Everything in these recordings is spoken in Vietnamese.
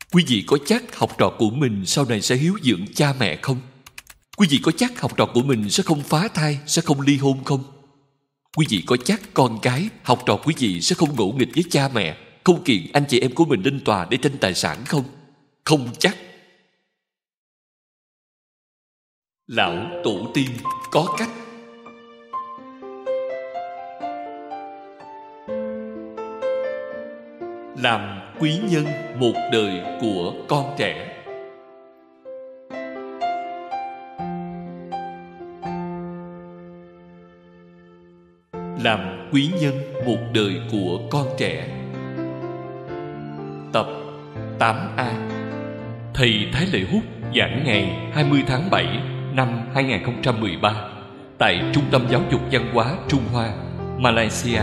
Quý vị có chắc học trò của mình sau này sẽ hiếu dưỡng cha mẹ không? Quý vị có chắc học trò của mình sẽ không phá thai, sẽ không ly hôn không? Quý vị có chắc con cái, học trò quý vị sẽ không ngỗ nghịch với cha mẹ, không kiện anh chị em của mình lên tòa để tranh tài sản không? Không chắc. Lão tổ tiên có cách. Làm quý nhân một đời của con trẻ. Làm quý nhân một đời của con trẻ. Tập 8A. Thầy Thái Lệ Hút giảng ngày 20 tháng 7 năm 2013 tại Trung tâm Giáo dục Văn hóa Trung Hoa, Malaysia.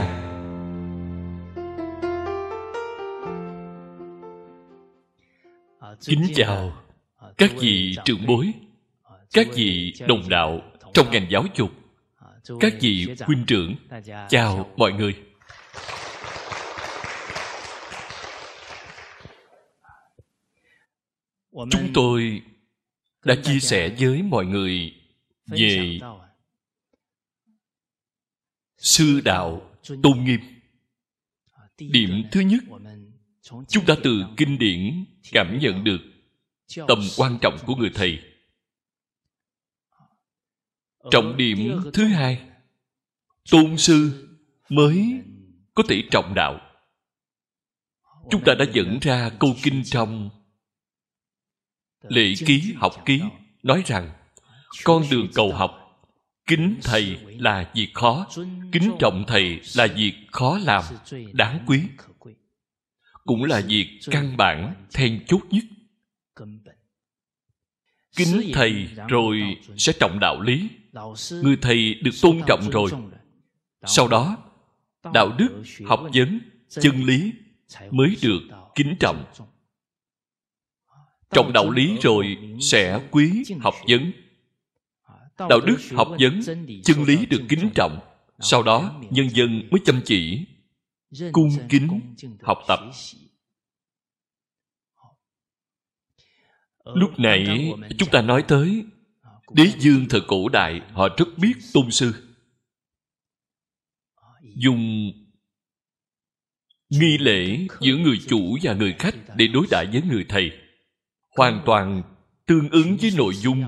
Kính chào các vị trưởng bối, các vị đồng đạo trong ngành giáo dục, các vị huynh trưởng, chào mọi người. Chúng tôi đã chia sẻ với mọi người về sư đạo tôn nghiêm. Điểm thứ nhất, chúng ta từ kinh điển cảm nhận được tầm quan trọng của người thầy. Trọng điểm thứ hai, tôn sư mới có thể trọng đạo. Chúng ta đã dẫn ra câu kinh trong Lễ Ký Học Ký nói rằng con đường cầu học, kính thầy là việc khó, kính trọng thầy là việc khó làm, đáng quý, cũng là việc căn bản then chốt nhất. Kính thầy rồi sẽ trọng đạo lý. Người thầy được tôn trọng rồi, sau đó đạo đức, học vấn, chân lý mới được kính trọng. Trọng đạo lý rồi sẽ quý học vấn. Đạo đức, học vấn, chân lý được kính trọng, sau đó nhân dân mới chăm chỉ cung kính học tập. Lúc nãy chúng ta nói tới đế vương thời cổ đại, họ rất biết tôn sư. Dùng nghi lễ giữa người chủ và người khách để đối đãi với người thầy, hoàn toàn tương ứng với nội dung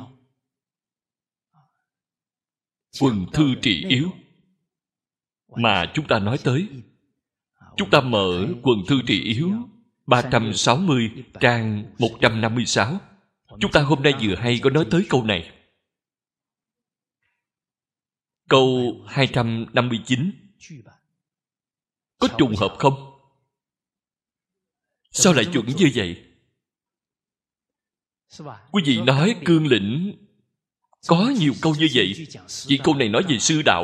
Quần Thư Trị Yếu mà chúng ta nói tới. Chúng ta mở Quần Thư Trị Yếu 360 trang 156. Chúng ta hôm nay vừa hay có nói tới câu này. Câu 259 có trùng hợp không? Sao lại chuẩn như vậy? Quý vị nói cương lĩnh có nhiều câu như vậy, chỉ câu này nói về sư đạo.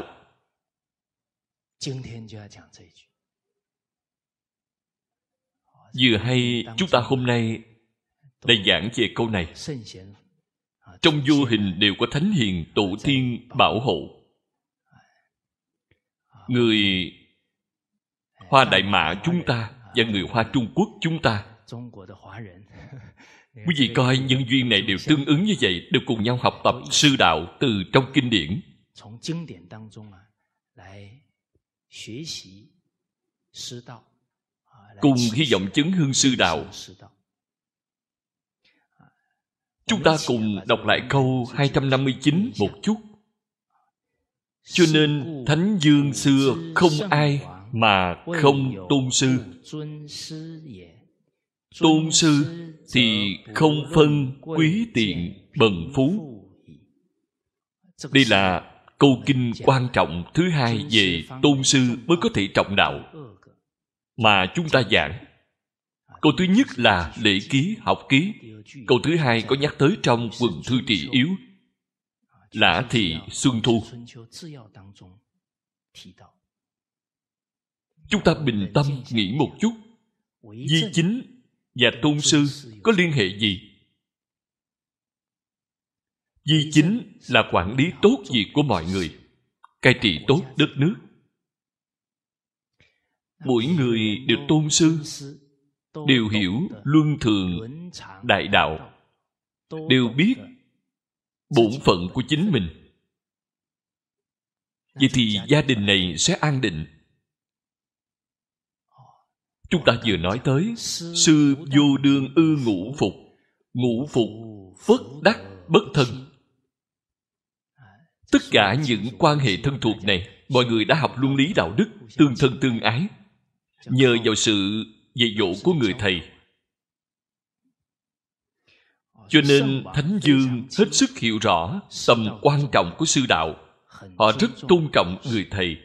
Vừa hay chúng ta hôm nay đã giảng về câu này. Trong vô hình đều có thánh hiền tổ tiên bảo hộ. Người Hoa Đại Mã chúng ta và người Hoa Trung Quốc chúng ta, quý vị coi nhân duyên này đều tương ứng như vậy, đều cùng nhau học tập sư đạo từ trong kinh điển. Cùng hy vọng chấn hương sư đạo. Chúng ta cùng đọc lại câu 259 một chút. Cho nên Thánh Dương xưa không ai mà không tôn sư. Tôn sư thì không phân quý tiện bần phú. Đây là câu kinh quan trọng thứ hai về tôn sư mới có thể trọng đạo mà chúng ta giảng. Câu thứ nhất là Lễ Ký Học Ký. Câu thứ hai có nhắc tới trong Quần Thư Trị Yếu, Lã Thị Xuân Thu. Chúng ta bình tâm nghĩ một chút, vi chính và tôn sư có liên hệ gì? Vi chính là quản lý tốt việc của mọi người, cai trị tốt đất nước. Mỗi người được tôn sư đều hiểu luân thường đại đạo, đều biết bổn phận của chính mình. Vậy thì gia đình này sẽ an định. Chúng ta vừa nói tới sư vô đương ư ngũ phục, ngũ phục phất đắc bất thân. Tất cả những quan hệ thân thuộc này, mọi người đã học luân lý đạo đức, tương thân tương ái, nhờ vào sự dạy dỗ của người thầy. Cho nên Thánh Dương hết sức hiểu rõ tầm quan trọng của sư đạo. Họ rất tôn trọng người thầy.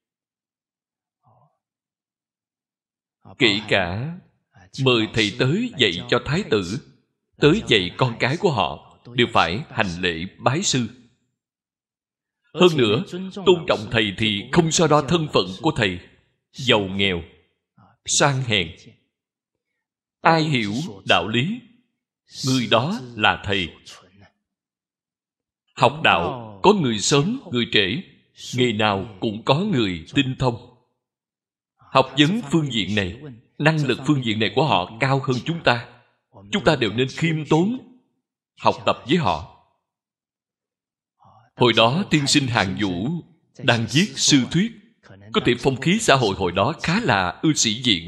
Kể cả mời thầy tới dạy cho thái tử, tới dạy con cái của họ, đều phải hành lễ bái sư. Hơn nữa, tôn trọng thầy thì không so đo thân phận của thầy, giàu nghèo, sang hèn. Ai hiểu đạo lý, người đó là thầy. Học đạo có người sớm, người trễ, nghề nào cũng có người tinh thông. Học vấn phương diện này, năng lực phương diện này của họ cao hơn chúng ta. Chúng ta đều nên khiêm tốn học tập với họ. Hồi đó tiên sinh Hàng Vũ đang viết sư thuyết, có thể phong khí xã hội hồi đó khá là ưa sĩ diện,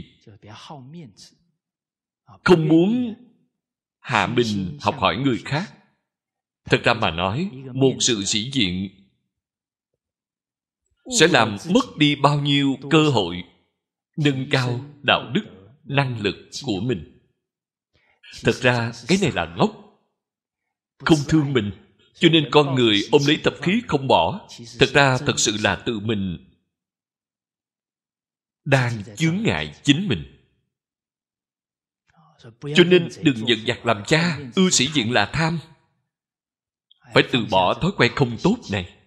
không muốn hạ mình học hỏi người khác. Thật ra mà nói, một sự sĩ diện sẽ làm mất đi bao nhiêu cơ hội nâng cao đạo đức, năng lực của mình. Thật ra cái này là ngốc, không thương mình, cho nên con người ôm lấy tập khí không bỏ. Thật ra thật sự là tự mình đang chướng ngại chính mình. Cho nên đừng giận dặt làm cha, ưa sĩ diện là tham. Phải từ bỏ thói quen không tốt này.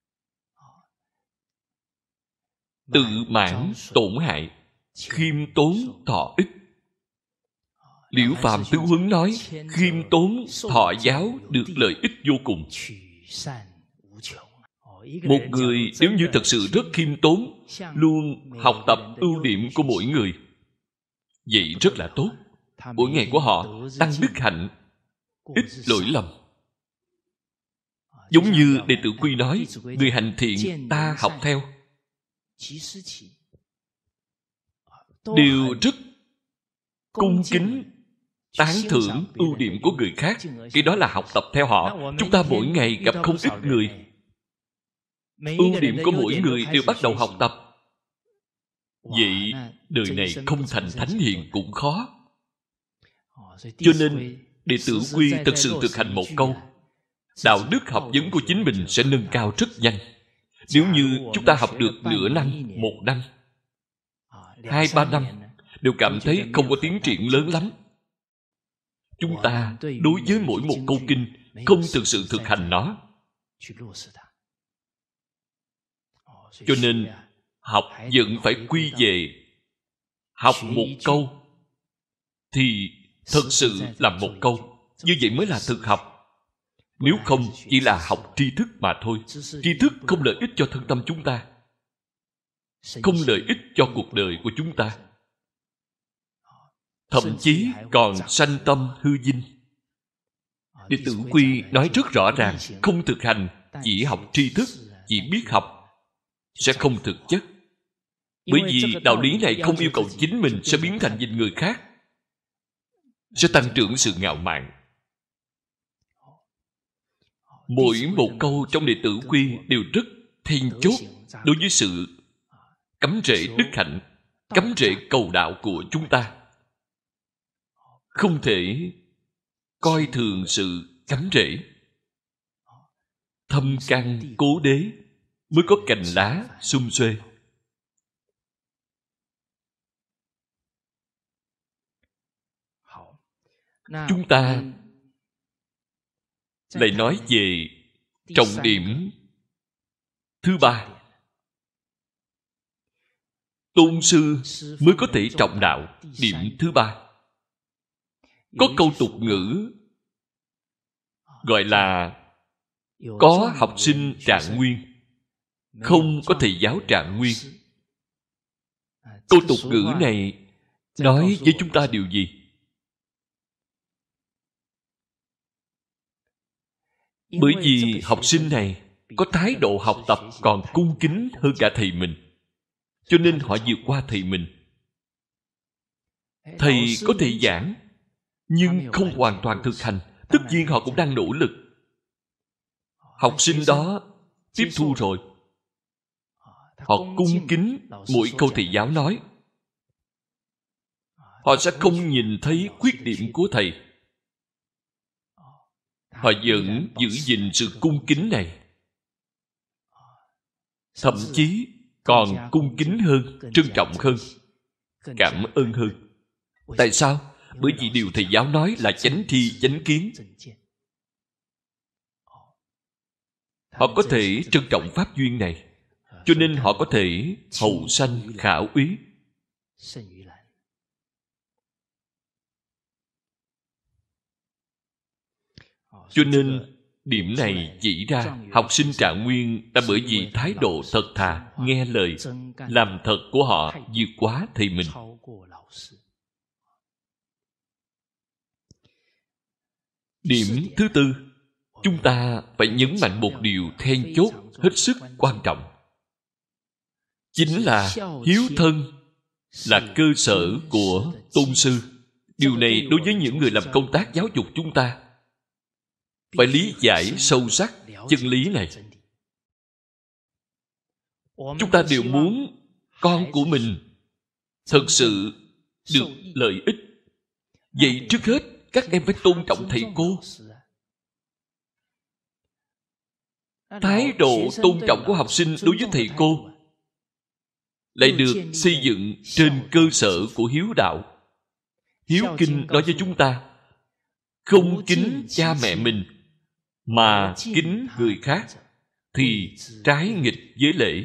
Tự mãn tổn hại, khiêm tốn thọ ích. Liễu Phàm Tứ Huấn nói, khiêm tốn thọ giáo được lợi ích vô cùng. Một người nếu như thật sự rất khiêm tốn, luôn học tập ưu điểm của mỗi người, vậy rất là tốt. Mỗi ngày của họ tăng đức hạnh, ít lỗi lầm. Giống như Đệ Tử Quy nói, người hành thiện ta học theo, đều rất cung kính tán thưởng ưu điểm của người khác. Cái đó là học tập theo họ. Chúng ta mỗi ngày gặp không ít người, ưu điểm của mỗi người đều bắt đầu học tập. Vậy đời này không thành thánh hiền cũng khó. Cho nên Đệ Tử Quy thật sự thực hành một câu: đạo đức học vấn của chính mình sẽ nâng cao rất nhanh. Nếu như chúng ta học được nửa năm, 1 năm, 2-3 năm đều cảm thấy không có tiến triển lớn lắm, chúng ta đối với mỗi một câu kinh không thực sự thực hành nó. Cho nên học vẫn phải quy về học một câu thì thật sự là một câu. Như vậy mới là thực học. Nếu không chỉ là học tri thức mà thôi. Tri thức không lợi ích cho thân tâm chúng ta, không lợi ích cho cuộc đời của chúng ta, thậm chí còn sanh tâm hư vinh. Đệ Tử Quy nói rất rõ ràng, không thực hành, chỉ học tri thức, chỉ biết học, sẽ không thực chất. Bởi vì đạo lý này không yêu cầu chính mình sẽ biến thành nhìn người khác, sẽ tăng trưởng sự ngạo mạn. Mỗi một câu trong Đệ Tử Quy đều rất then chốt đối với sự cắm rễ đức hạnh, cắm rễ cầu đạo của chúng ta. Không thể coi thường sự cắm rễ. Thâm căn cố đế mới có cành lá sum xuê. Chúng ta lại nói về trọng điểm thứ 3. Tôn sư mới có thể trọng đạo. Điểm thứ 3. Có câu tục ngữ gọi là có học sinh trạng nguyên, không có thầy giáo trạng nguyên. Câu tục ngữ này nói với chúng ta điều gì? Bởi vì học sinh này có thái độ học tập còn cung kính hơn cả thầy mình, cho nên họ vượt qua thầy mình. Thầy có thể giảng, nhưng không hoàn toàn thực hành. Tất nhiên họ cũng đang nỗ lực. Học sinh đó tiếp thu rồi, họ cung kính mỗi câu thầy giáo nói. Họ sẽ không nhìn thấy khuyết điểm của thầy. Họ vẫn giữ gìn sự cung kính này, thậm chí còn cung kính hơn, trân trọng hơn, cảm ơn hơn. Tại sao? Bởi vì điều thầy giáo nói là chánh tri, chánh kiến. Họ có thể trân trọng pháp duyên này, cho nên họ có thể hậu sanh khả úy. Cho nên điểm này chỉ ra học sinh Trạng Nguyên đã bởi vì thái độ thật thà, nghe lời, làm thật của họ vượt quá thầy mình. Điểm thứ tư, chúng ta phải nhấn mạnh một điều then chốt hết sức quan trọng. Chính là hiếu thân là cơ sở của tôn sư. Điều này đối với những người làm công tác giáo dục chúng ta phải lý giải sâu sắc chân lý này. Chúng ta đều muốn con của mình thực sự được lợi ích. Vậy trước hết các em phải tôn trọng thầy cô. Thái độ tôn trọng của học sinh đối với thầy cô lại được xây dựng trên cơ sở của hiếu đạo. Hiếu kinh nói với chúng ta không kính cha mẹ mình mà kính người khác thì trái nghịch với lễ.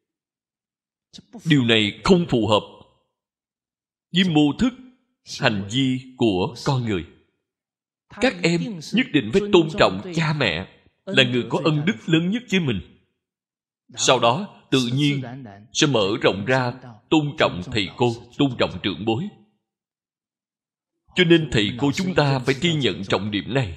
Điều này không phù hợp với mô thức hành vi của con người. Các em nhất định phải tôn trọng cha mẹ, là người có ân đức lớn nhất với mình. Sau đó tự nhiên sẽ mở rộng ra tôn trọng thầy cô, tôn trọng trưởng bối. Cho nên thầy cô chúng ta phải ghi nhận trọng điểm này.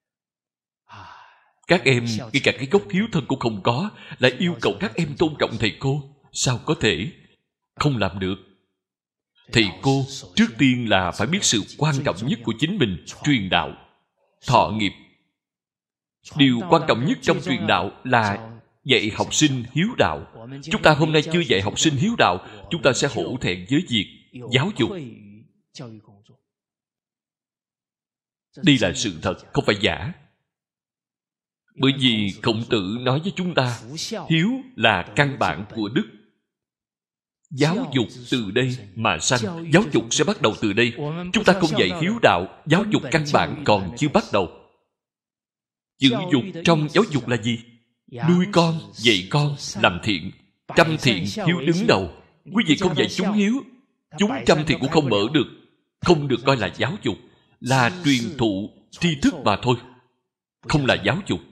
Các em ngay cả cái gốc hiếu thân cũng không có, lại yêu cầu các em tôn trọng thầy cô. Sao có thể? Không làm được. Thầy cô trước tiên là phải biết sự quan trọng nhất của chính mình, truyền đạo, thọ nghiệp. Điều quan trọng nhất trong truyền đạo là dạy học sinh hiếu đạo. Chúng ta hôm nay chưa dạy học sinh hiếu đạo, chúng ta sẽ hổ thẹn với việc giáo dục. Đây là sự thật, không phải giả. Bởi vì Khổng Tử nói với chúng ta, hiếu là căn bản của đức. Giáo dục từ đây mà sanh. Giáo dục sẽ bắt đầu từ đây. Chúng ta không dạy hiếu đạo, giáo dục căn bản còn chưa bắt đầu. Chữ dục trong giáo dục là gì? Nuôi con, dạy con, làm thiện. Trăm thiện hiếu đứng đầu. Quý vị không dạy chúng hiếu, chúng trăm thiện cũng không mở được. Không được coi là giáo dục, là truyền thụ tri thức mà thôi, không là giáo dục.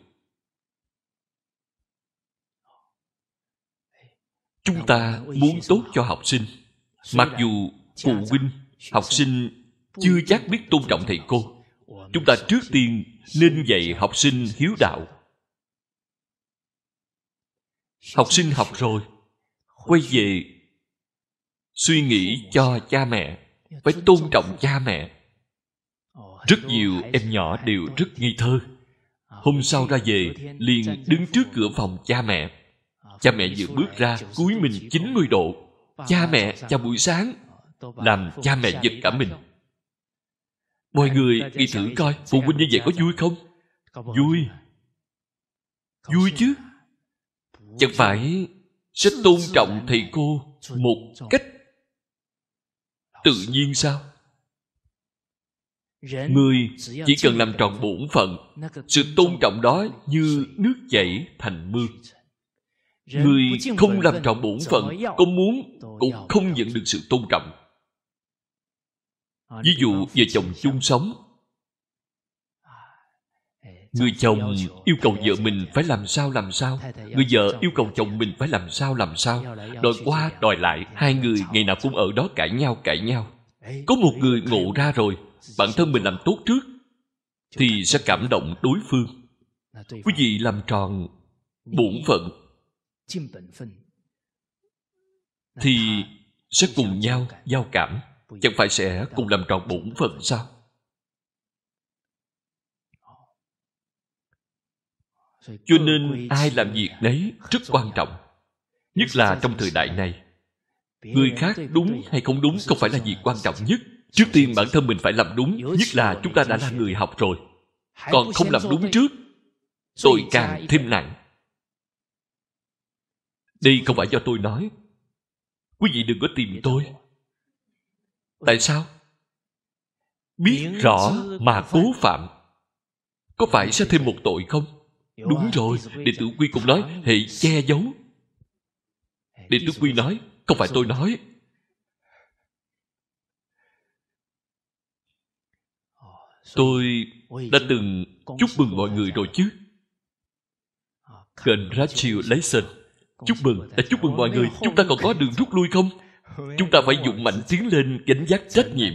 Chúng ta muốn tốt cho học sinh, mặc dù phụ huynh, học sinh chưa chắc biết tôn trọng thầy cô, chúng ta trước tiên nên dạy học sinh hiếu đạo. Học sinh học rồi, quay về suy nghĩ cho cha mẹ, phải tôn trọng cha mẹ. Rất nhiều em nhỏ đều rất ngây thơ. Hôm sau ra về liền đứng trước cửa phòng cha mẹ. Cha mẹ vừa bước ra cúi mình 90 độ. Cha mẹ chào buổi sáng, làm cha mẹ giật cả mình. Mọi người đi thử coi phụ huynh như vậy có vui không? Vui. Vui chứ. Chẳng phải sẽ tôn trọng thầy cô một cách tự nhiên sao? Người chỉ cần làm tròn bổn phận, sự tôn trọng đó như nước chảy thành mương. Người không làm tròn bổn phận, có muốn cũng không nhận được sự tôn trọng. Ví dụ vợ chồng chung sống, người chồng yêu cầu vợ mình phải làm sao, người vợ yêu cầu chồng mình phải làm sao, đòi qua đòi lại, hai người ngày nào cũng ở đó cãi nhau. Có một người ngộ ra rồi, bản thân mình làm tốt trước, thì sẽ cảm động đối phương. Quý vị làm tròn bổn phận thì sẽ cùng nhau giao cảm. Chẳng phải sẽ cùng làm tròn bổn phận sao? Cho nên ai làm việc đấy rất quan trọng. Nhất là trong thời đại này, người khác đúng hay không đúng không phải là việc quan trọng nhất. Trước tiên bản thân mình phải làm đúng. Nhất là chúng ta đã là người học rồi, còn không làm đúng trước, tội càng thêm nặng. Đây không phải do tôi nói. Quý vị đừng có tìm tôi. Tại sao? Biết rõ mà cố phạm, có phải sẽ thêm một tội không? Đúng rồi, Đệ tử Quy cũng nói hệ che giấu. Đệ tử Quy nói, không phải tôi nói. Tôi đã từng chúc mừng mọi người rồi chứ. Congratulations. Chúc mừng, đã chúc mừng mọi người. Chúng ta còn có đường rút lui không? Chúng ta phải dũng mạnh tiến lên, gánh vác trách nhiệm.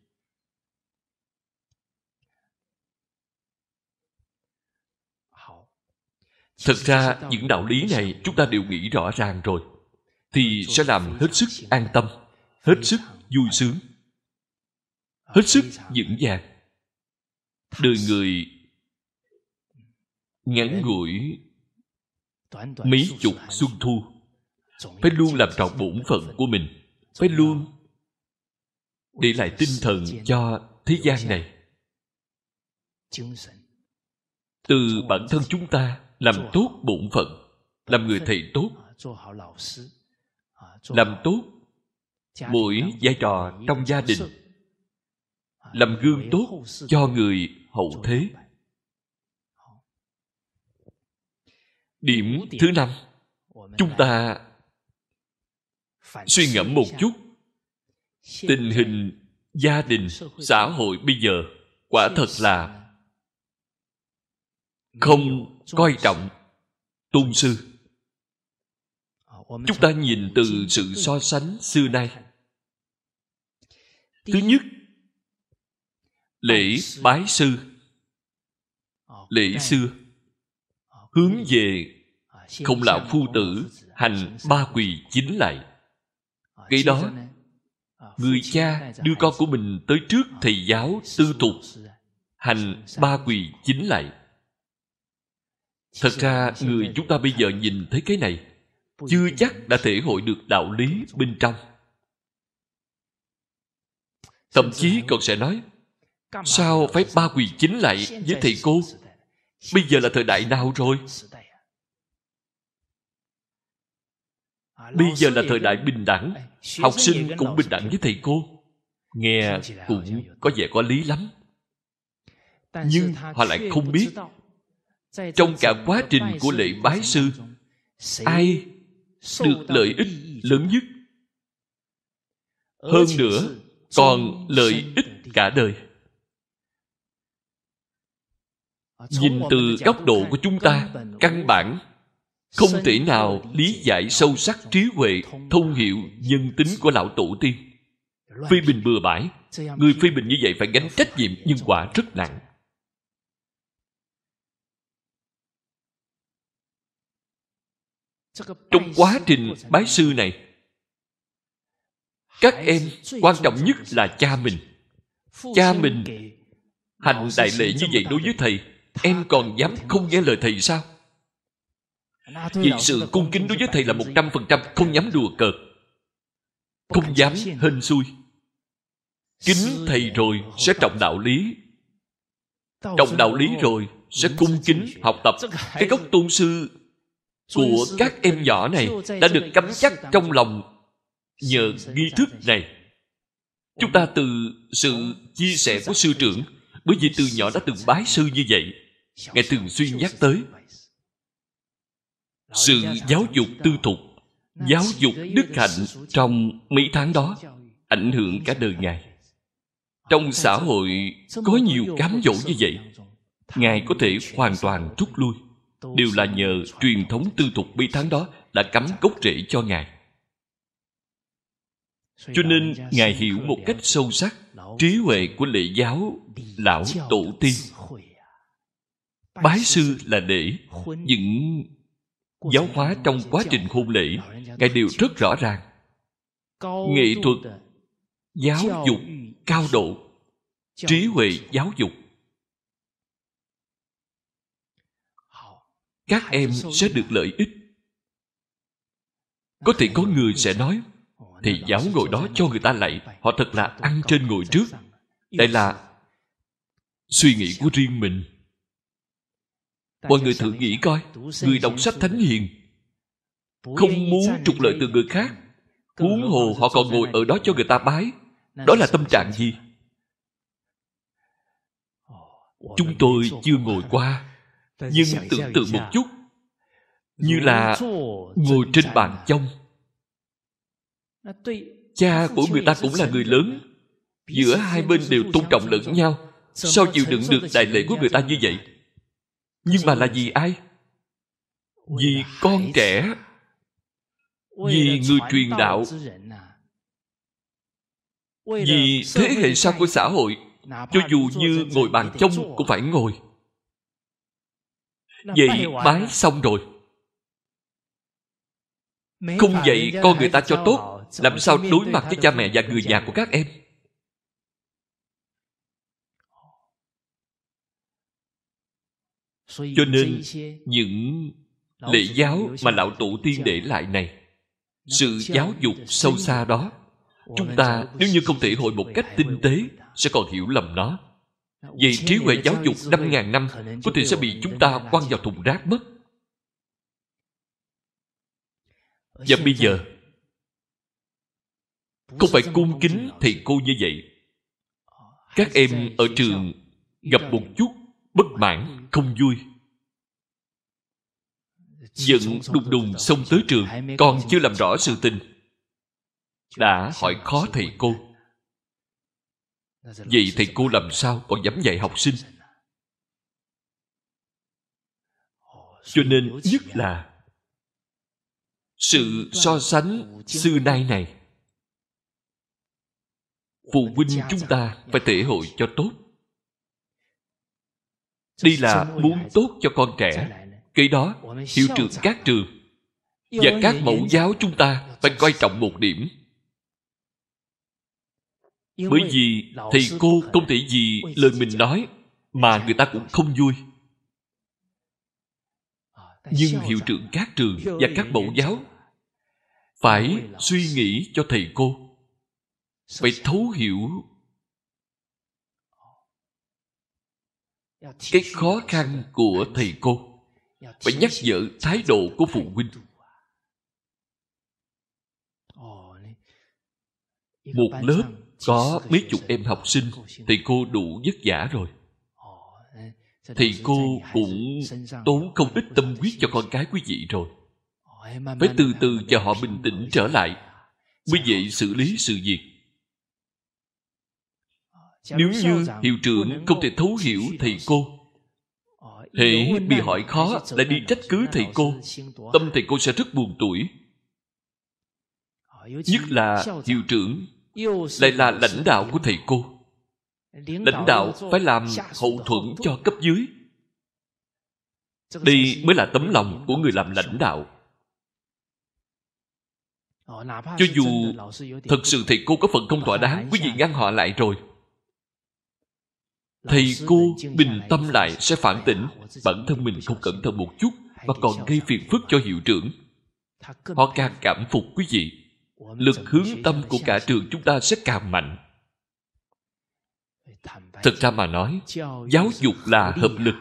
Thật ra những đạo lý này chúng ta đều nghĩ rõ ràng rồi, thì sẽ làm hết sức an tâm, hết sức vui sướng, hết sức vững vàng. Đời người ngắn ngủi mấy chục xuân thu, phải luôn làm trọn bổn phận của mình, phải luôn để lại tinh thần cho thế gian này. Từ bản thân chúng ta làm tốt bổn phận, làm người thầy tốt, làm tốt mỗi vai trò trong gia đình, làm gương tốt cho người hậu thế. Điểm thứ 5, chúng ta suy ngẫm một chút. Tình hình gia đình, xã hội bây giờ quả thật là không coi trọng tôn sư. Chúng ta nhìn từ sự so sánh xưa nay. Thứ nhất, lễ bái sư. Lễ xưa hướng về không lão phu tử hành 3 quỳ 9 lạy. Cái đó, người cha đưa con của mình tới trước thầy giáo tư thục hành 3 quỳ 9 lạy. Thật ra người chúng ta bây giờ nhìn thấy cái này chưa chắc đã thể hội được đạo lý bên trong. Thậm chí còn sẽ nói, sao phải 3 quỳ 9 lạy với thầy cô? Bây giờ là thời đại nào rồi? Bây giờ là thời đại bình đẳng, học sinh cũng bình đẳng với thầy cô. Nghe cũng có vẻ có lý lắm, nhưng họ lại không biết trong cả quá trình của lễ bái sư, ai được lợi ích lớn nhất, hơn nữa còn lợi ích cả đời. Nhìn từ góc độ của chúng ta, căn bản không thể nào lý giải sâu sắc trí huệ, thông hiểu nhân tính của lão tổ tiên. Phê bình bừa bãi, người phê bình như vậy phải gánh trách nhiệm nhân quả rất nặng. Trong quá trình bái sư này, các em quan trọng nhất là cha mình. Cha mình hành đại lễ như vậy đối với thầy, em còn dám không nghe lời thầy sao? Vì sự cung kính đối với thầy là 100%, không dám đùa cợt, không dám hên xui. Kính thầy rồi sẽ trọng đạo lý, trọng đạo lý rồi sẽ cung kính học tập. Cái gốc tôn sư của các em nhỏ này đã được cắm chắc trong lòng nhờ nghi thức này. Chúng ta từ sự chia sẻ của sư trưởng, bởi vì từ nhỏ đã từng bái sư như vậy, Ngài thường xuyên nhắc tới sự giáo dục tư thục, giáo dục đức hạnh trong mấy tháng đó ảnh hưởng cả đời Ngài. Trong xã hội có nhiều cám dỗ như vậy, Ngài có thể hoàn toàn rút lui, đều là nhờ truyền thống tư thục mấy tháng đó đã cắm gốc rễ cho Ngài. Cho nên Ngài hiểu một cách sâu sắc trí huệ của lễ giáo lão tổ tiên. Bái sư là để những giáo hóa trong quá trình hôn lễ, Ngài đều rất rõ ràng. Nghệ thuật giáo dục cao độ, trí huệ giáo dục, các em sẽ được lợi ích. Có thể có người sẽ nói, thầy giáo ngồi đó cho người ta lạy, họ thật là ăn trên ngồi trước. Đây là suy nghĩ của riêng mình. Mọi người thử nghĩ coi, người đọc sách thánh hiền không muốn trục lợi từ người khác, huống hồ họ còn ngồi ở đó cho người ta bái, đó là tâm trạng gì? Chúng tôi chưa ngồi qua, nhưng tưởng tượng một chút, như là ngồi trên bàn chông. Cha của người ta cũng là người lớn, giữa hai bên đều tôn trọng lẫn nhau, sao chịu đựng được đại lễ của người ta như vậy? Nhưng mà là vì ai? Vì con trẻ, vì người truyền đạo, vì thế hệ sau của xã hội. Cho dù như ngồi bàn chông cũng phải ngồi. Vậy bái xong rồi, không dạy con người ta cho tốt, làm sao đối mặt với cha mẹ và người nhà của các em? Cho nên những lễ giáo mà lão tổ tiên để lại này, sự giáo dục sâu xa đó, chúng ta nếu như không thể hội một cách tinh tế, sẽ còn hiểu lầm nó. Vậy trí huệ giáo dục 5.000 năm có thể sẽ bị chúng ta quăng vào thùng rác mất. Và bây giờ không phải cung kính thầy cô như vậy. Các em ở trường gặp một chút bất mãn, không vui, giận đùng đùng xông tới trường, còn chưa làm rõ sự tình, đã hỏi khó thầy cô. Vậy thầy cô làm sao còn dám dạy học sinh? Cho nên nhất là sự so sánh xưa nay này, phụ huynh chúng ta phải thể hội cho tốt. Đây là muốn tốt cho con trẻ. Cái đó hiệu trưởng các trường và các mẫu giáo chúng ta phải coi trọng một điểm. Bởi vì thầy cô không thể vì lời mình nói mà người ta cũng không vui. Nhưng hiệu trưởng các trường và các mẫu giáo phải suy nghĩ cho thầy cô, phải thấu hiểu cái khó khăn của thầy cô, phải nhắc nhở thái độ của phụ huynh. Một lớp có mấy chục em học sinh, thầy cô đủ vất vả rồi. Thầy cô cũng tốn không ít tâm huyết cho con cái quý vị rồi. Phải từ từ cho họ bình tĩnh trở lại, mới dễ xử lý sự việc. Nếu như hiệu trưởng không thể thấu hiểu thầy cô, hễ bị hỏi khó lại đi trách cứ thầy cô, tâm thầy cô sẽ rất buồn tủi. Nhất là hiệu trưởng lại là lãnh đạo của thầy cô. Lãnh đạo phải làm hậu thuẫn cho cấp dưới. Đây mới là tấm lòng của người làm lãnh đạo. Cho dù thật sự thầy cô có phần không thỏa đáng, quý vị ngăn họ lại rồi, thầy cô bình tâm lại sẽ phản tỉnh. Bản thân mình không cẩn thận một chút mà còn gây phiền phức cho hiệu trưởng, họ càng cảm phục quý vị. Lực hướng tâm của cả trường chúng ta sẽ càng mạnh. Thật ra mà nói, giáo dục là hợp lực.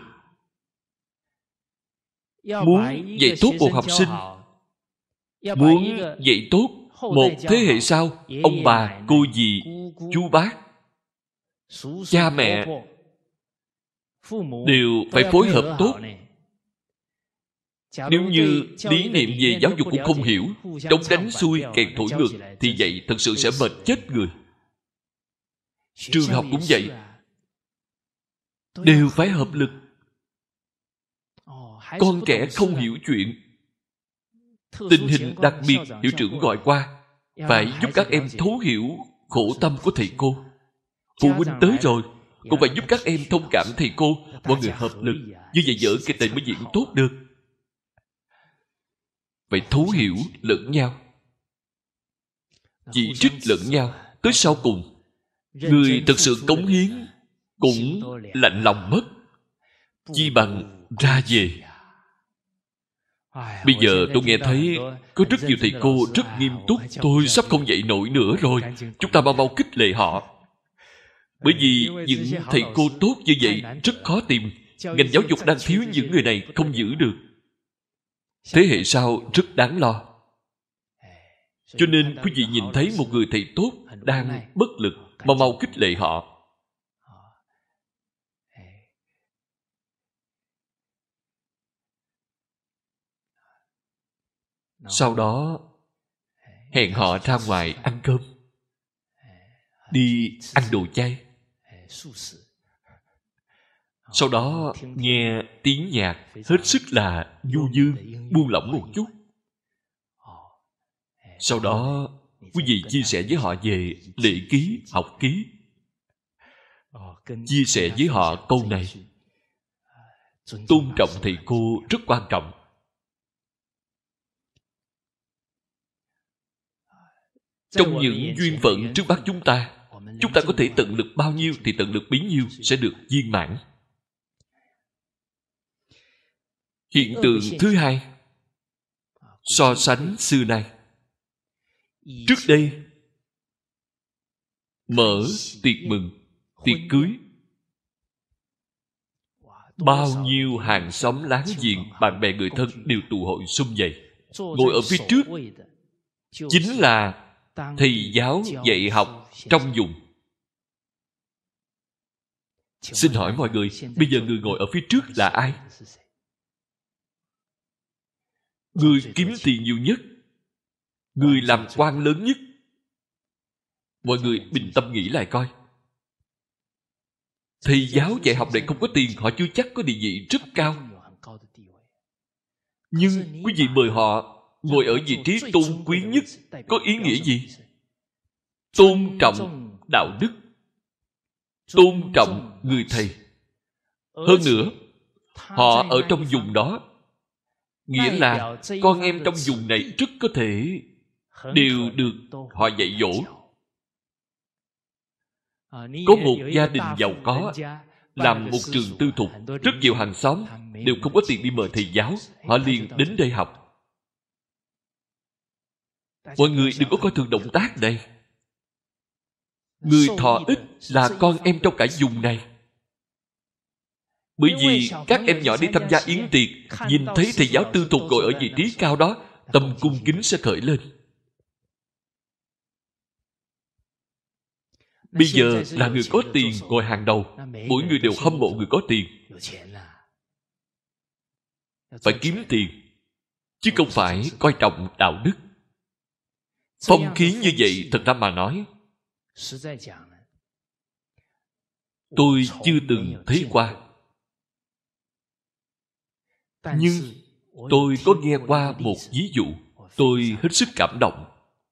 Muốn dạy tốt một học sinh, muốn dạy tốt một thế hệ sau, ông bà, cô dì, chú bác, cha mẹ đều phải phối hợp tốt. Nếu như lý niệm về giáo dục cũng không hiểu, đống đánh xuôi kèn thổi ngược, thì vậy thật sự sẽ mệt chết người. Trường học cũng vậy, đều phải hợp lực. Con trẻ không hiểu chuyện, tình hình đặc biệt hiệu trưởng gọi qua, phải giúp các em thấu hiểu khổ tâm của thầy cô. Phụ huynh tới rồi cũng phải giúp các em thông cảm thầy cô. Mọi người hợp lực, như vậy vở kịch này mới diễn tốt được. Phải thấu hiểu lẫn nhau, chỉ trích lẫn nhau. Tới sau cùng, người thực sự cống hiến cũng lạnh lòng mất, chi bằng ra về. Bây giờ tôi nghe thấy có rất nhiều thầy cô rất nghiêm túc. Tôi sắp không dậy nổi nữa rồi. Chúng ta mau khích lệ họ. Bởi vì những thầy cô tốt như vậy rất khó tìm. Ngành giáo dục đang thiếu những người này, không giữ được. Thế hệ sau rất đáng lo. Cho nên quý vị nhìn thấy một người thầy tốt đang bất lực, mau khích lệ họ. Sau đó hẹn họ ra ngoài ăn cơm, đi ăn đồ chay. Sau đó nghe tiếng nhạc hết sức là du dương, buông lỏng một chút. Sau đó quý vị chia sẻ với họ về lễ ký, học ký. Chia sẻ với họ câu này: tôn trọng thầy cô rất quan trọng. Trong những duyên phận trước mắt chúng ta có thể tận lực bao nhiêu thì tận lực bấy nhiêu sẽ được viên mãn. Hiện tượng thứ hai, so sánh xưa nay. Trước đây mở tiệc mừng, tiệc cưới, bao nhiêu hàng xóm láng giềng, bạn bè người thân đều tụ hội sum vầy. Ngồi ở phía trước chính là thầy giáo dạy học trong vùng. Xin hỏi mọi người, bây giờ người ngồi ở phía trước là ai? Người kiếm tiền nhiều nhất, người làm quan lớn nhất. Mọi người bình tâm nghĩ lại coi. Thầy giáo dạy học này không có tiền, họ chưa chắc có địa vị rất cao. Nhưng quý vị mời họ ngồi ở vị trí tôn quý nhất có ý nghĩa gì? Tôn trọng đạo đức, tôn trọng người thầy. Hơn nữa, họ ở trong vùng đó, nghĩa là con em trong vùng này rất có thể đều được họ dạy dỗ. Có một gia đình giàu có làm một trường tư thục, rất nhiều hàng xóm đều không có tiền đi mời thầy giáo, họ liền đến đây học. Mọi người đừng có coi thường động tác này. Người thọ ích là con em trong cả vùng này. Bởi vì các em nhỏ đi tham gia yến tiệc, nhìn thấy thầy giáo tư thục ngồi ở vị trí cao đó, tâm cung kính sẽ khởi lên. Bây giờ là người có tiền ngồi hàng đầu, mỗi người đều hâm mộ người có tiền. Phải kiếm tiền, chứ không phải coi trọng đạo đức. Phong khí như vậy, thật ra mà nói, tôi chưa từng thấy qua. Nhưng tôi có nghe qua một ví dụ, tôi hết sức cảm động.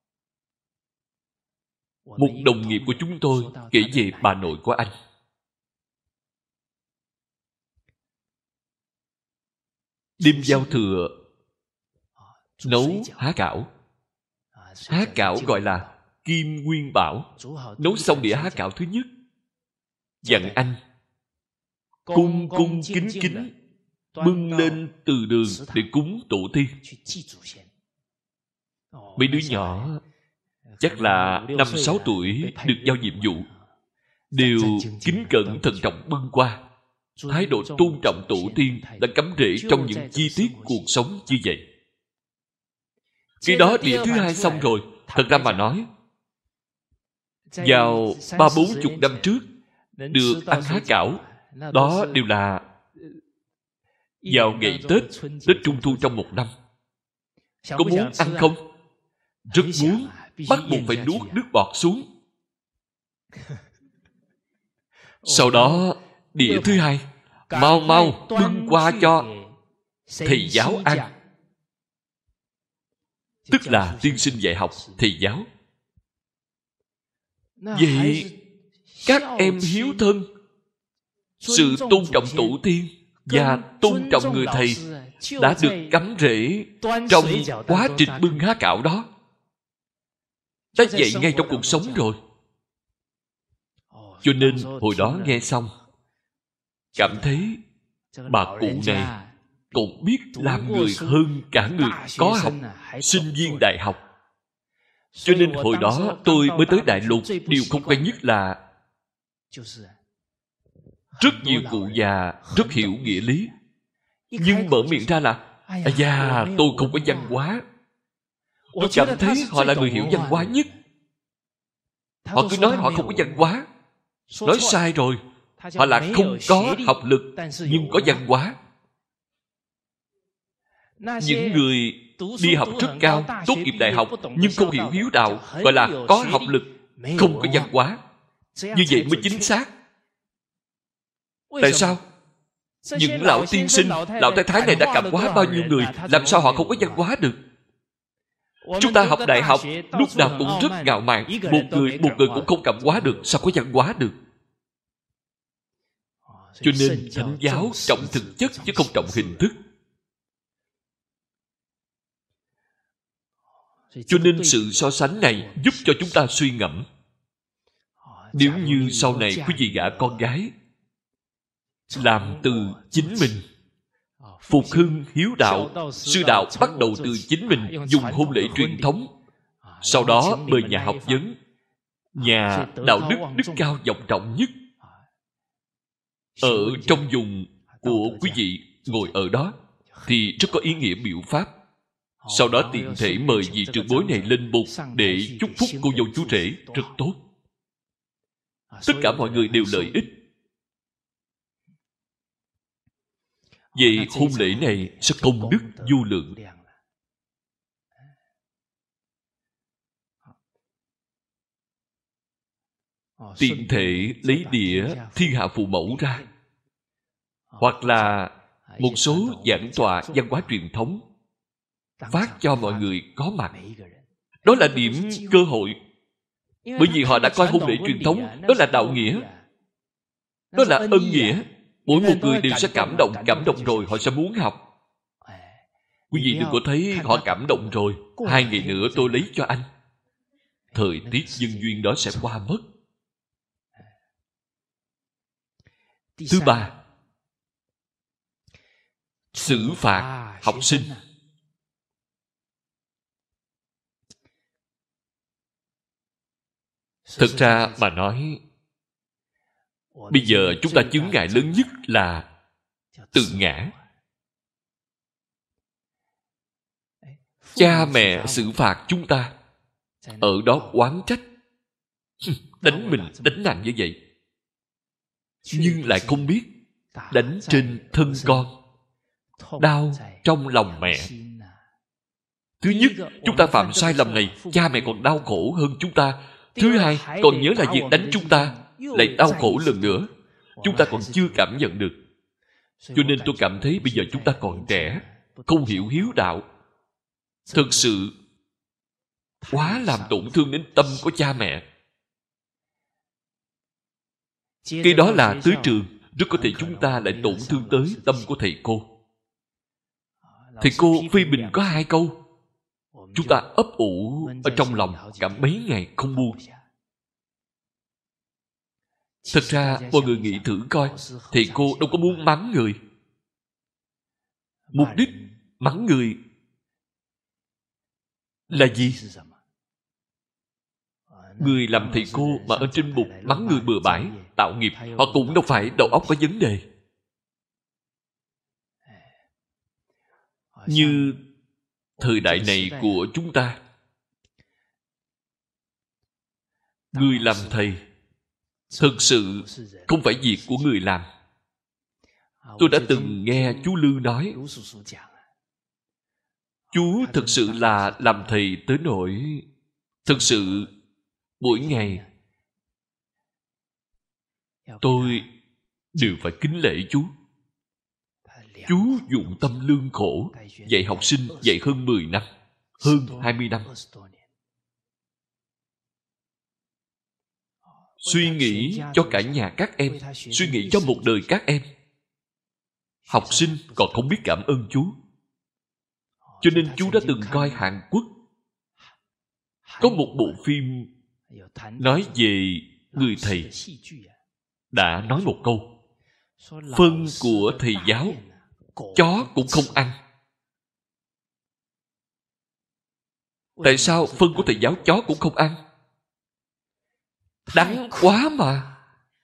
Một đồng nghiệp của chúng tôi kể về bà nội của anh. Đêm giao thừa nấu há cảo. Há cảo gọi là Kim Nguyên Bảo. Nấu xong đĩa há cảo thứ nhất, dặn anh cung cung kính kính bưng lên từ đường để cúng tổ tiên. Mấy đứa nhỏ chắc là 5-6 tuổi được giao nhiệm vụ, đều kính cẩn thận trọng bưng qua. Thái độ tôn trọng tổ tiên đã cắm rễ trong những chi tiết cuộc sống như vậy. Khi đó đĩa thứ hai xong rồi, thật ra mà nói, vào 30-40 năm trước được ăn há cảo, đó đều là vào ngày Tết, Tết Trung Thu trong một năm. Có muốn ăn không? Rất muốn, bắt buộc phải nuốt nước bọt xuống. Sau đó đĩa thứ hai, mau bưng qua cho thầy giáo ăn. Tức là tiên sinh dạy học, thầy giáo. Vậy các em hiếu thân, sự tôn trọng tổ tiên và tôn trọng người thầy đã được cắm rễ trong quá trình bưng há cạo đó, đã dạy ngay trong cuộc sống rồi. Cho nên hồi đó nghe xong, cảm thấy bà cụ này còn biết làm người hơn cả người có học, sinh viên đại học. Cho nên hồi đó tôi mới tới Đại Lục, điều không quen nhất là rất nhiều cụ già rất hiểu nghĩa lý, nhưng mở miệng ra là da, tôi không có văn hóa. Tôi cảm thấy họ là người hiểu văn hóa nhất. Họ cứ nói họ không có văn hóa. Nói sai rồi. Họ là không có học lực nhưng có văn hóa. Những người đi học rất cao, tốt nghiệp đại học nhưng không hiểu hiếu đạo, gọi là có học lực, không có văn hóa. Như vậy mới chính xác. Tại sao? Những lão tiên sinh, lão thái thái này đã cảm hóa bao nhiêu người, làm sao họ không có văn hóa được? Chúng ta học đại học, lúc nào cũng rất ngạo mạn. Một người cũng không cảm hóa được, sao có văn hóa được? Cho nên thánh giáo trọng thực chất chứ không trọng hình thức. Cho nên sự so sánh này giúp cho chúng ta suy ngẫm. Nếu như sau này quý vị gả con gái, làm từ chính mình, phục hưng hiếu đạo, sư đạo bắt đầu từ chính mình, dùng hôn lễ truyền thống, sau đó mời nhà học vấn, nhà đạo đức đức cao vọng trọng nhất ở trong vùng của quý vị ngồi ở đó, thì rất có ý nghĩa biểu pháp. Sau đó tiện thể mời vị trưởng bối này lên bục để chúc phúc cô dâu chú rể, rất tốt. Tất cả mọi người đều lợi ích. Vậy hôn lễ này sẽ công đức vô lượng. Tiện thể lấy đĩa Thiên Hạ Phụ Mẫu ra, hoặc là một số giảng tọa văn hóa truyền thống, phát cho mọi người có mặt. Đó là điểm cơ hội. Bởi vì họ đã coi hôn lễ truyền thống, đó là đạo nghĩa, đó là ân nghĩa. Mỗi một người đều sẽ cảm động rồi họ sẽ muốn học. Quý vị đừng có thấy họ cảm động rồi, 2 ngày nữa tôi lấy cho anh. Thời tiết nhân duyên đó sẽ qua mất. Thứ ba, xử phạt học sinh. Thực ra mà nói, bây giờ chúng ta chướng ngại lớn nhất là tự ngã. Cha mẹ xử phạt chúng ta, ở đó oán trách, đánh mình, đánh nặng như vậy, nhưng lại không biết đánh trên thân con, đau trong lòng mẹ. Thứ nhất, chúng ta phạm sai lầm này, cha mẹ còn đau khổ hơn chúng ta. Thứ hai, còn nhớ là việc đánh chúng ta, lại đau khổ lần nữa. Chúng ta còn chưa cảm nhận được. Cho nên tôi cảm thấy bây giờ chúng ta còn trẻ, không hiểu hiếu đạo, thực sự quá làm tổn thương đến tâm của cha mẹ. Cái đó là tới trường, rất có thể chúng ta lại tổn thương tới tâm của thầy cô. Thầy cô phê bình có 2 câu, chúng ta ấp ủ ở trong lòng cả mấy ngày không buông. Thật ra mọi người nghĩ thử coi, thầy cô đâu có muốn mắng người. Mục đích mắng người là gì? Người làm thầy cô mà ở trên bục mắng người bừa bãi, tạo nghiệp, họ cũng đâu phải đầu óc có vấn đề. Như thời đại này của chúng ta, người làm thầy thực sự không phải việc của người làm. Tôi đã từng nghe chú Lư nói, chú thực sự là làm thầy tới nỗi thực sự mỗi ngày tôi đều phải kính lễ chú. Chú dụng tâm lương khổ dạy học sinh, dạy hơn 10 năm, hơn 20 năm. suy nghĩ cho cả nhà các em, suy nghĩ cho một đời các em. Học sinh còn không biết cảm ơn chú. Cho nên chú đã từng coi Hàn Quốc có một bộ phim nói về người thầy, đã nói một câu: phân của thầy giáo chó cũng không ăn. Tại sao phân của thầy giáo chó cũng không ăn? Đắng quá mà.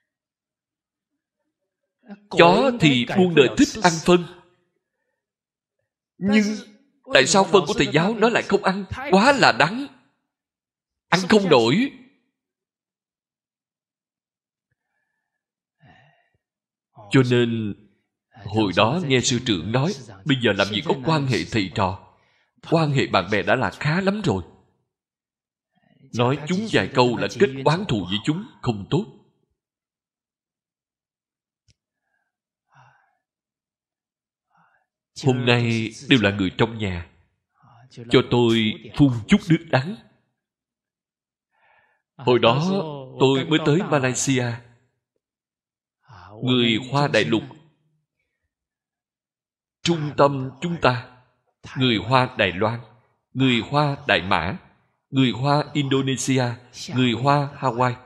Chó thì muôn đời thích ăn phân, nhưng tại sao phân của thầy giáo nó lại không ăn? Quá là đắng, ăn không nổi. Cho nên hồi đó nghe sư trưởng nói, bây giờ làm gì có quan hệ thầy trò, quan hệ bạn bè đã là khá lắm rồi. Nói chúng vài câu là kết oán thù với chúng, không tốt. Hôm nay đều là người trong nhà, cho tôi phun chút nước đắng. Hồi đó tôi mới tới Malaysia. Người Hoa Đại Lục, trung tâm chúng ta, người Hoa Đài Loan, người Hoa Đại Mã, người Hoa Indonesia, người Hoa Hawaii,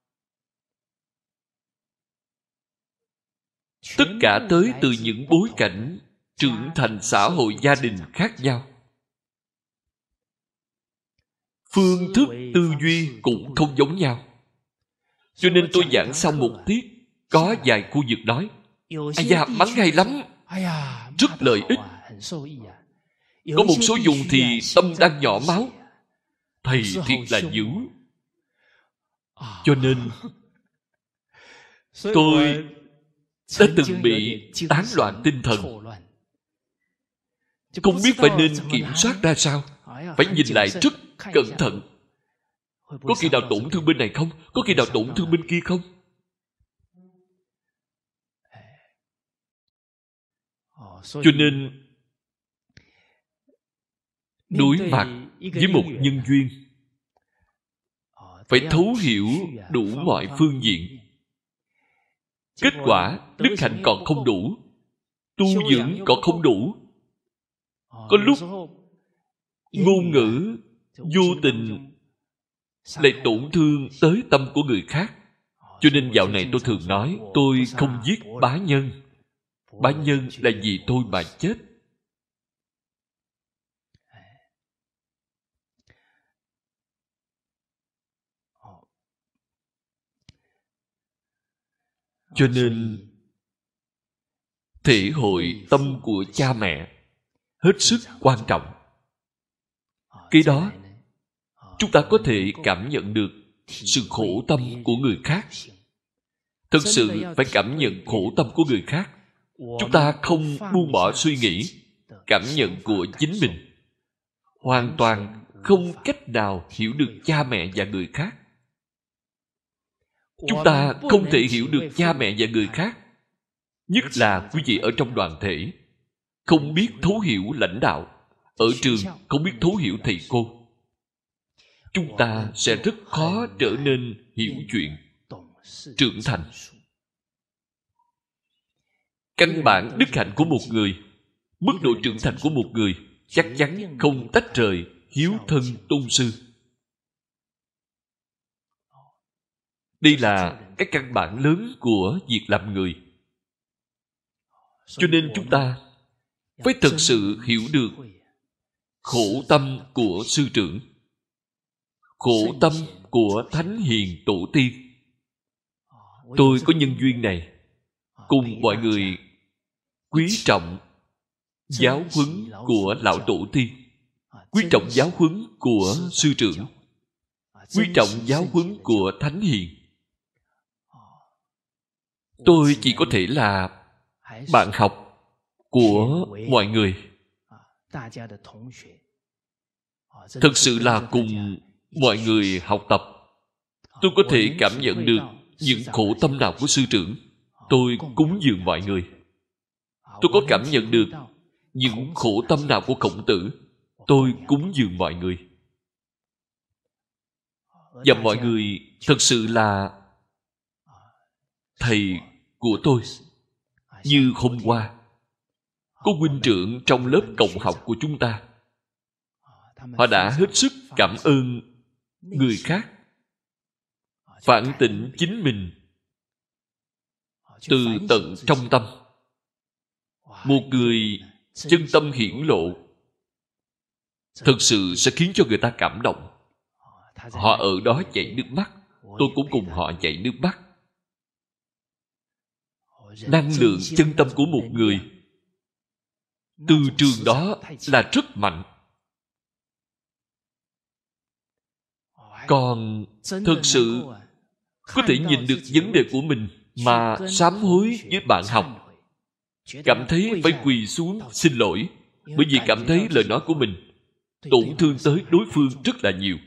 tất cả tới từ những bối cảnh trưởng thành xã hội gia đình khác nhau. Phương thức tư duy cũng không giống nhau. Cho nên tôi giảng xong một tiết, có vài khu vực nói: ai da, mắng hay lắm, rất lợi ích. Có một số dùng thì tâm đang nhỏ máu, thầy thiệt là dữ. Cho nên tôi đã từng bị tán loạn tinh thần, không biết phải nên kiểm soát ra sao, phải nhìn lại rất cẩn thận. Có khi nào tổn thương bên này không? Có khi nào tổn thương bên kia không? Cho nên đối mặt với một nhân duyên, phải thấu hiểu đủ mọi phương diện. Kết quả đức hạnh còn không đủ, tu dưỡng còn không đủ. Có lúc ngôn ngữ vô tình lại tổn thương tới tâm của người khác. Cho nên dạo này tôi thường nói, tôi không giết bá nhân. Bá nhân là vì tôi mà chết. Cho nên thể hội tâm của cha mẹ hết sức quan trọng. Cái đó chúng ta có thể cảm nhận được sự khổ tâm của người khác. Thực sự phải cảm nhận khổ tâm của người khác. Chúng ta không buông bỏ suy nghĩ, cảm nhận của chính mình. Hoàn toàn không cách nào hiểu được cha mẹ và người khác. Chúng ta không thể hiểu được cha mẹ và người khác, nhất là quý vị ở trong đoàn thể, không biết thấu hiểu lãnh đạo, ở trường không biết thấu hiểu thầy cô. Chúng ta sẽ rất khó trở nên hiểu chuyện, trưởng thành. Căn bản đức hạnh của một người, mức độ trưởng thành của một người chắc chắn không tách rời hiếu thân tôn sư. Đây là cái căn bản lớn của việc làm người. Cho nên chúng ta phải thực sự hiểu được khổ tâm của sư trưởng, khổ tâm của thánh hiền tổ tiên. Tôi có nhân duyên này, cùng mọi người quý trọng giáo huấn của lão tổ tiên, quý trọng giáo huấn của sư trưởng, quý trọng giáo huấn của thánh hiền. Tôi chỉ có thể là bạn học của mọi người. Thực sự là cùng mọi người học tập. Tôi có thể cảm nhận được những khổ tâm nào của sư trưởng, tôi cúng dường mọi người. Tôi có cảm nhận được những khổ tâm nào của Khổng Tử, tôi cúng dường mọi người. Và mọi người thật sự là thầy của tôi. Như hôm qua, có huynh trưởng trong lớp cộng học của chúng ta, họ đã hết sức cảm ơn người khác, phản tỉnh chính mình từ tận trong tâm. Một người chân tâm hiển lộ thực sự sẽ khiến cho người ta cảm động. Họ ở đó chảy nước mắt, tôi cũng cùng họ chảy nước mắt. Năng lượng chân tâm của một người từ trường đó là rất mạnh. Còn thực sự có thể nhìn được vấn đề của mình mà sám hối với bạn học, cảm thấy phải quỳ xuống xin lỗi, bởi vì cảm thấy lời nói của mình tổn thương tới đối phương rất là nhiều.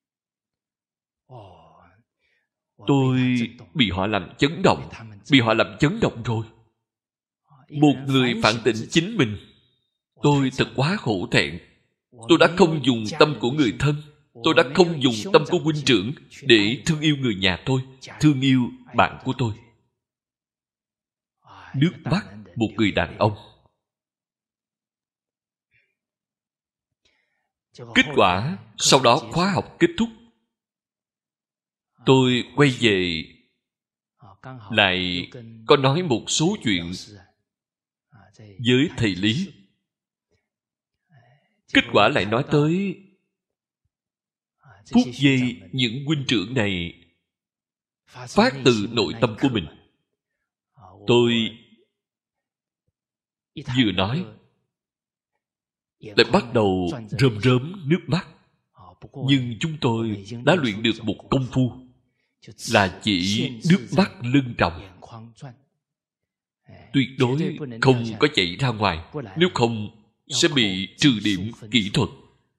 Tôi bị họ làm chấn động, rồi. Một người phản tỉnh chính mình, tôi thật quá hổ thẹn. Tôi đã không dùng tâm của người thân, tôi đã không dùng tâm của huynh trưởng để thương yêu người nhà tôi, thương yêu bạn của tôi. Nước mắt một người đàn ông. Kết quả, sau đó khóa học kết thúc, tôi quay về lại có nói một số chuyện với thầy Lý. Kết quả lại nói tới phút giây những huynh trưởng này phát từ nội tâm của mình. Tôi vừa nói lại bắt đầu rơm rớm nước mắt. Nhưng chúng tôi đã luyện được một công phu là chỉ nước mắt lưng tròng, tuyệt đối không có chảy ra ngoài, nếu không sẽ bị trừ điểm kỹ thuật.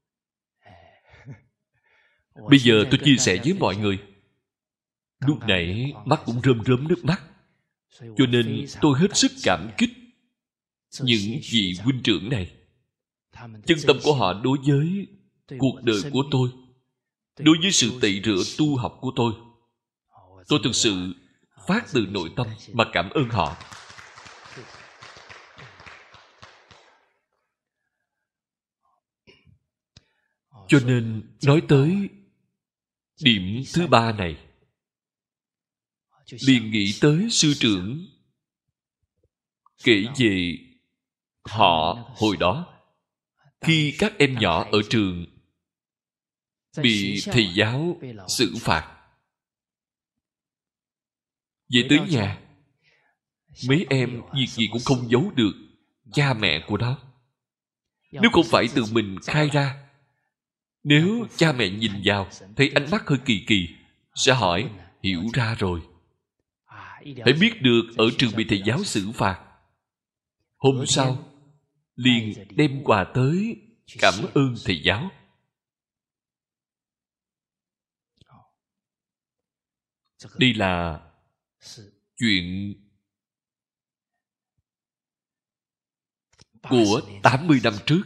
Bây giờ tôi chia sẻ với mọi người. Lúc nãy mắt cũng rơm rớm nước mắt, cho nên tôi hết sức cảm kích những vị huynh trưởng này. Chân tâm của họ đối với cuộc đời của tôi, đối với sự tẩy rửa tu học của tôi thực sự phát từ nội tâm mà cảm ơn họ. Cho nên nói tới điểm thứ ba này, liền nghĩ tới sư trưởng kể về họ hồi đó, khi các em nhỏ ở trường bị thầy giáo xử phạt. Về tới nhà, mấy em việc gì cũng không giấu được cha mẹ của nó. Nếu không phải tự mình khai ra, nếu cha mẹ nhìn vào thấy ánh mắt hơi kỳ kỳ, sẽ hỏi hiểu ra rồi. Hãy biết được ở trường bị thầy giáo xử phạt, hôm sau liền đem quà tới cảm ơn thầy giáo. Đây là chuyện của 80 năm trước.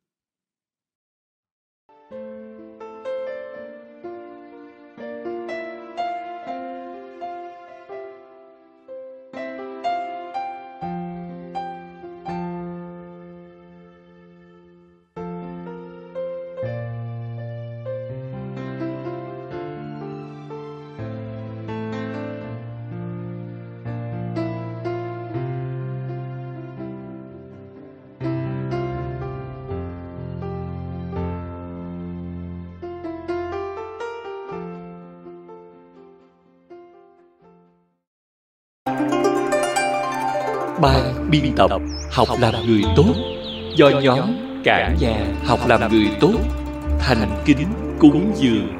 Ban biên tập Học làm người tốt do nhóm Cả Nhà Học làm người tốt thành kính cúng dường.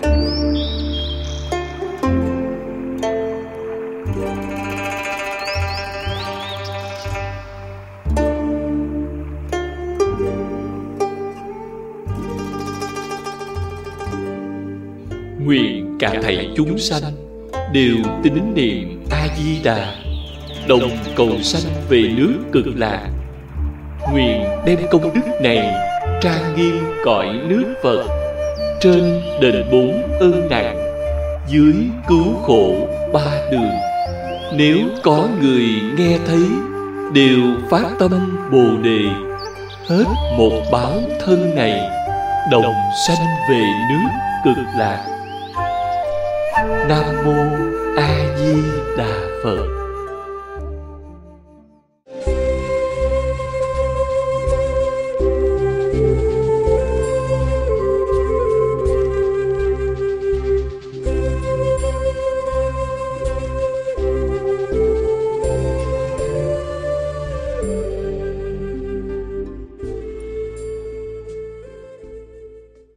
Nguyện cả thảy chúng sanh đều tín niệm A Di Đà, đồng cầu sanh về nước Cực Lạc. Nguyện đem công đức này trang nghiêm cõi nước Phật, trên đền bốn ơn nặng, dưới cứu khổ ba đường. Nếu có người nghe thấy, đều phát tâm Bồ Đề, hết một báo thân này, đồng sanh về nước Cực Lạc. Nam mô A Di Đà Phật.